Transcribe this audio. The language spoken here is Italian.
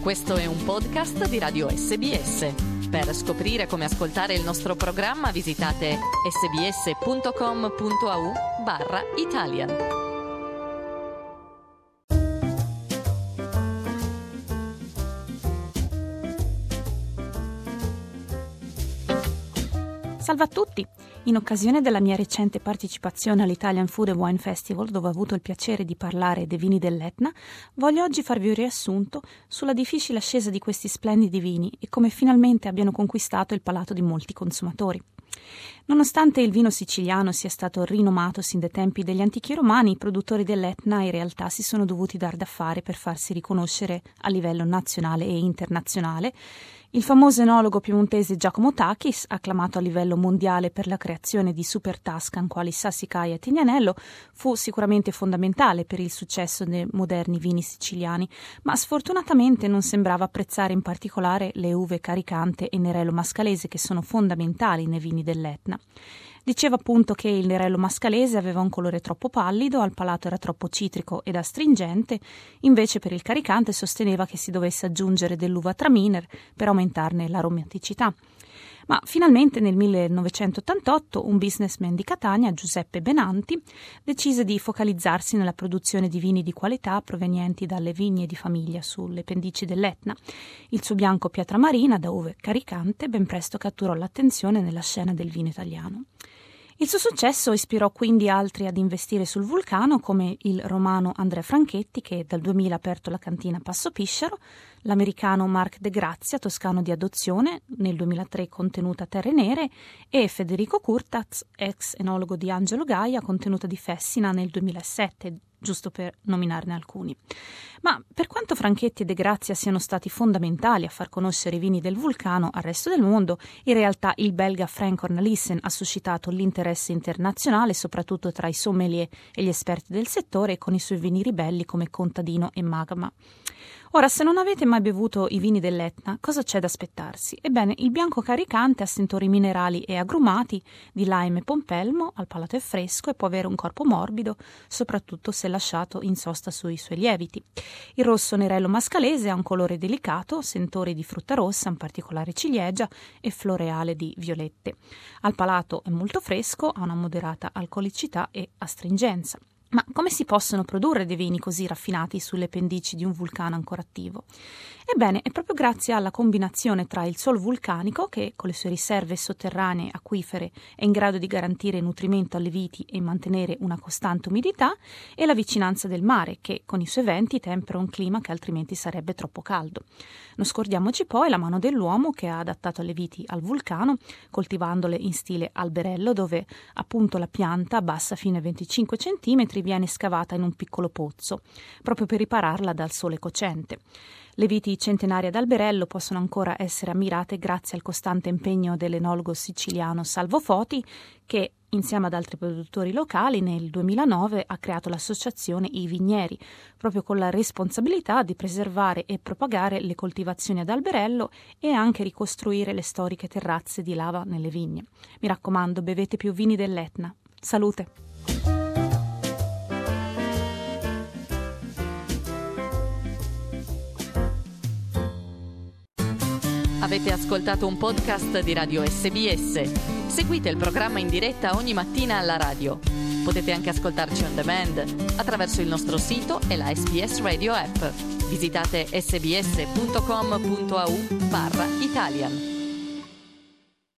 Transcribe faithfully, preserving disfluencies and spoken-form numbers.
Questo è un podcast di Radio S B S. Per scoprire come ascoltare il nostro programma visitate sbs.com.au barra Italian. Salve a tutti! In occasione della mia recente partecipazione all'Italian Food and Wine Festival, dove ho avuto il piacere di parlare dei vini dell'Etna, voglio oggi farvi un riassunto sulla difficile ascesa di questi splendidi vini e come finalmente abbiano conquistato il palato di molti consumatori. Nonostante il vino siciliano sia stato rinomato sin dai tempi degli antichi romani, i produttori dell'Etna in realtà si sono dovuti dar da fare per farsi riconoscere a livello nazionale e internazionale. Il famoso enologo piemontese Giacomo Takis, acclamato a livello mondiale per la creazione di super Tuscan quali Sassicaia e Tignanello, fu sicuramente fondamentale per il successo dei moderni vini siciliani, ma sfortunatamente non sembrava apprezzare in particolare le uve Caricante e Nerello Mascalese, che sono fondamentali nei vini dell'Etna. Diceva appunto che il Nerello Mascalese aveva un colore troppo pallido, al palato era troppo citrico ed astringente, invece per il Caricante sosteneva che si dovesse aggiungere dell'uva Traminer per aumentarne l'aromaticità. Ma finalmente nel millenovecentottantotto un businessman di Catania, Giuseppe Benanti, decise di focalizzarsi nella produzione di vini di qualità provenienti dalle vigne di famiglia sulle pendici dell'Etna. Il suo bianco Pietramarina, da uve Caricante, ben presto catturò l'attenzione nella scena del vino italiano. Il suo successo ispirò quindi altri ad investire sul vulcano, come il romano Andrea Franchetti, che dal duemila ha aperto la cantina Passo Pisciaro, l'americano Mark De Grazia, toscano di adozione, nel duemilatré contenuta Terre Nere, e Federico Curtaz, ex enologo di Angelo Gaia, contenuta di Fessina nel duemilasette, giusto per nominarne alcuni. Ma per quanto Franchetti e De Grazia siano stati fondamentali a far conoscere i vini del vulcano al resto del mondo, in realtà il belga Frank Cornelissen ha suscitato l'interesse internazionale, soprattutto tra i sommelier e gli esperti del settore, con i suoi vini ribelli come Contadino e Magma. Ora, se non avete mai bevuto i vini dell'Etna, cosa c'è da aspettarsi? Ebbene, il bianco Caricante ha sentori minerali e agrumati, di lime e pompelmo, al palato è fresco e può avere un corpo morbido, soprattutto se lasciato in sosta sui suoi lieviti. Il rosso Nerello Mascalese ha un colore delicato, sentori di frutta rossa, in particolare ciliegia, e floreale di violette. Al palato è molto fresco, ha una moderata alcolicità e astringenza. Ma come si possono produrre dei vini così raffinati sulle pendici di un vulcano ancora attivo? Ebbene, è proprio grazie alla combinazione tra il suolo vulcanico, che con le sue riserve sotterranee acquifere è in grado di garantire nutrimento alle viti e mantenere una costante umidità, e la vicinanza del mare, che con i suoi venti tempera un clima che altrimenti sarebbe troppo caldo. Non scordiamoci poi la mano dell'uomo, che ha adattato le viti al vulcano, coltivandole in stile alberello, dove appunto la pianta, bassa fino ai venticinque centimetri, viene scavata in un piccolo pozzo, proprio per ripararla dal sole cocente. Le viti centenarie ad alberello possono ancora essere ammirate grazie al costante impegno dell'enologo siciliano Salvo Foti, che insieme ad altri produttori locali nel duemilanove ha creato l'associazione I Vigneri, proprio con la responsabilità di preservare e propagare le coltivazioni ad alberello e anche ricostruire le storiche terrazze di lava nelle vigne. Mi raccomando, bevete più vini dell'Etna. Salute! Avete ascoltato un podcast di Radio S B S. Seguite il programma in diretta ogni mattina alla radio. Potete anche ascoltarci on demand attraverso il nostro sito e la S B S Radio app. Visitate sbs.com.au barra Italian.